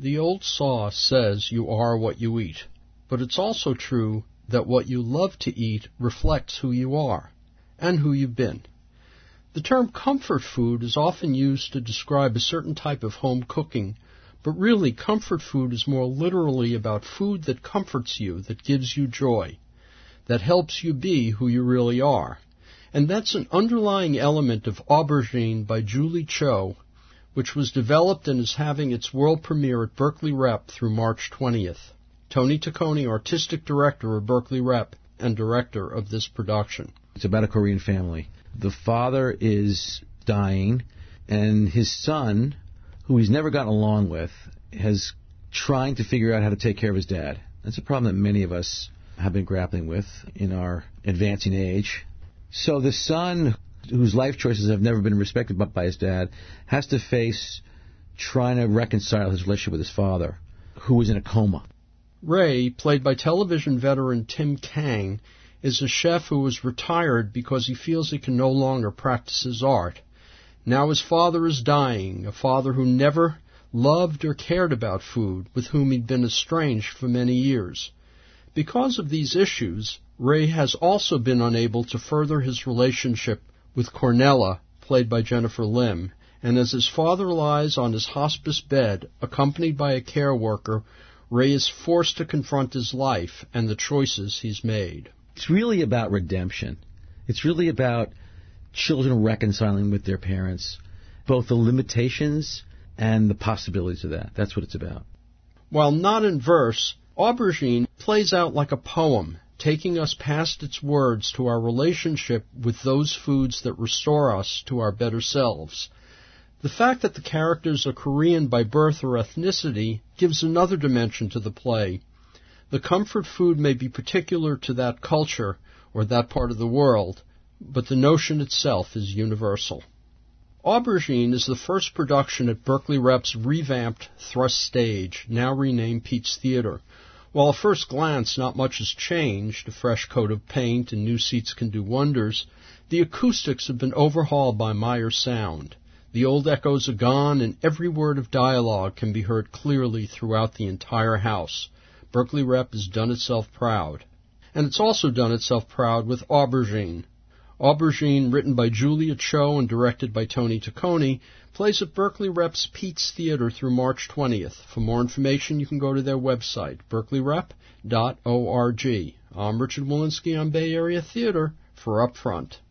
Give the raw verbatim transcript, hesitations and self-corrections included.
The old saw says you are what you eat, but it's also true that what you love to eat reflects who you are and who you've been. The term comfort food is often used to describe a certain type of home cooking, but really comfort food is more literally about food that comforts you, that gives you joy, that helps you be who you really are. And that's an underlying element of Aubergine by Julie Cho, which was developed and is having its world premiere at Berkeley Rep through March twentieth. Tony Taccone, artistic director of Berkeley Rep and director of this production. It's about a Korean family. The father is dying, and his son, who he's never gotten along with, has trying to figure out how to take care of his dad. That's a problem that many of us have been grappling with in our advancing age. So the son, whose life choices have never been respected by his dad, has to face trying to reconcile his relationship with his father, who is in a coma. Ray, played by television veteran Tim Kang, is a chef who was retired because he feels he can no longer practice his art. Now his father is dying, a father who never loved or cared about food, with whom he'd been estranged for many years. Because of these issues, Ray has also been unable to further his relationship with Cornella, played by Jennifer Lim, and as his father lies on his hospice bed, accompanied by a care worker, Ray is forced to confront his life and the choices he's made. It's really about redemption. It's really about children reconciling with their parents, both the limitations and the possibilities of that. That's what it's about. While not in verse, Aubergine plays out like a poem, taking us past its words to our relationship with those foods that restore us to our better selves. The fact that the characters are Korean by birth or ethnicity gives another dimension to the play. The comfort food may be particular to that culture or that part of the world, but the notion itself is universal. Aubergine is the first production at Berkeley Rep's revamped Thrust Stage, now renamed Pete's Theater. While at first glance not much has changed, a fresh coat of paint and new seats can do wonders, the acoustics have been overhauled by Meyer Sound. The old echoes are gone, and every word of dialogue can be heard clearly throughout the entire house. Berkeley Rep has done itself proud. And it's also done itself proud with Aubergine. Aubergine, written by Julia Cho and directed by Tony Taccone, plays at Berkeley Rep's Pete's Theater through March twentieth. For more information, you can go to their website, berkeley rep dot org. I'm Richard Walensky on Bay Area Theater for Up Front.